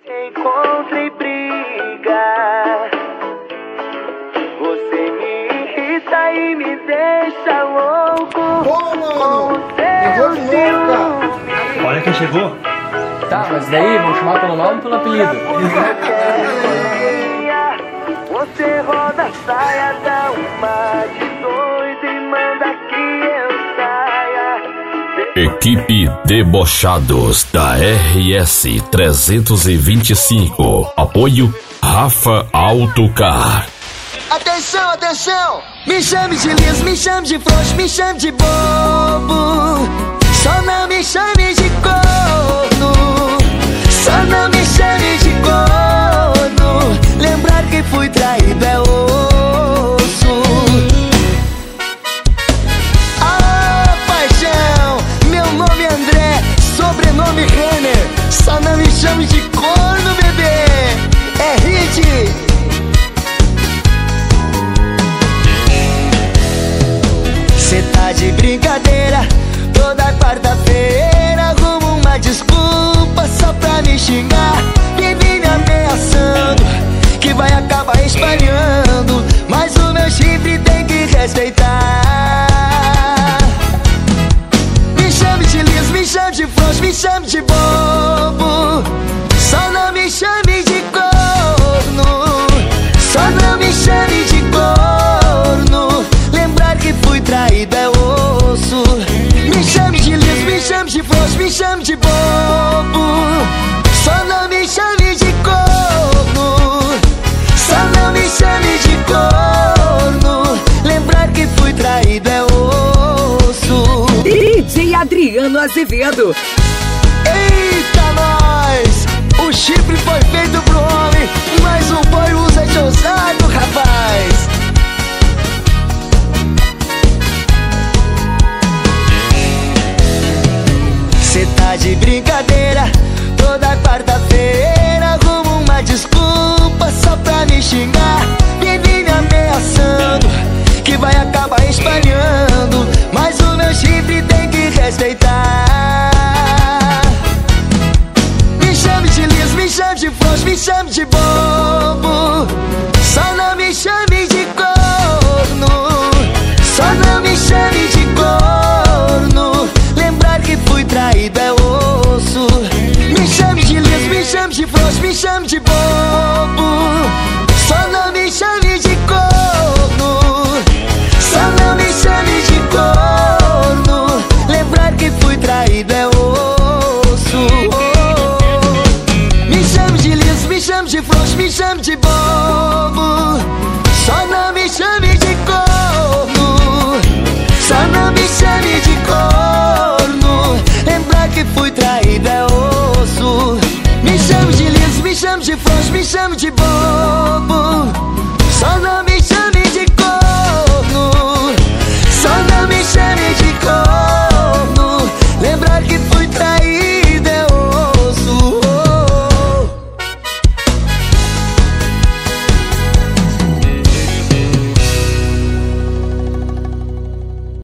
Encontrei briga. Você me irrita e me deixa louco. Pô, mano! Eu vou louca! Olha quem chegou. Tá, mas daí vamos chamar pelo nome ou pelo apelido? Você roda a saia, dá uma de doido e manda que eu saia. Equipe Debochados da RS 325. Apoio Rafa Autocar. Atenção, atenção! Me chame de liso, me chame de frouxo, me chame de bobo. Só não me chame de corno. Só não me chame de corno. Lembrar que fui traído é osso. Ah, paixão, meu nome é André, sobrenome Renner. Só não me chame de corno, bebê. É hit. Cê tá de brincadeira. Toda quarta-feira arrumo uma desculpa só pra me xingar. Vive me ameaçando que vai acabar espalhando, mas o meu chifre tem que respeitar. Me chame de liso, me chame de frouxo, me chame de bobo. Só não me chame de corno. Só não me chame de corno. Lembrar que fui traído é osso. Me chame de liso, me chame de frouxo, me chame de bobo. Só não me chame de corno. Só não me chame de corno. Lembrar que fui traído é osso. DJ Adriano Azevedo. Eita, nós! O chifre foi feito pro homem, mas o boi usa de ousado, rapaz. Cê tá de brincadeira. Toda quarta-feira arrumo uma desculpa só pra me xingar. Vive me ameaçando que vai acabar espalhando, mas o meu chifre tem que respeitar. Me chame de liso, me chame de frouxo, me chame de bobo. Só não me chame de corno. Só não me chame de corno. Lembrar que fui traído é osso. Me chame de liso, me chame de frouxo, me chame de bobo. Só não me chame de corno. Só não me chame de corno. Lembrar que fui traído é osso. Me chame de liso, me chame de frouxo, me chame de bobo. Só não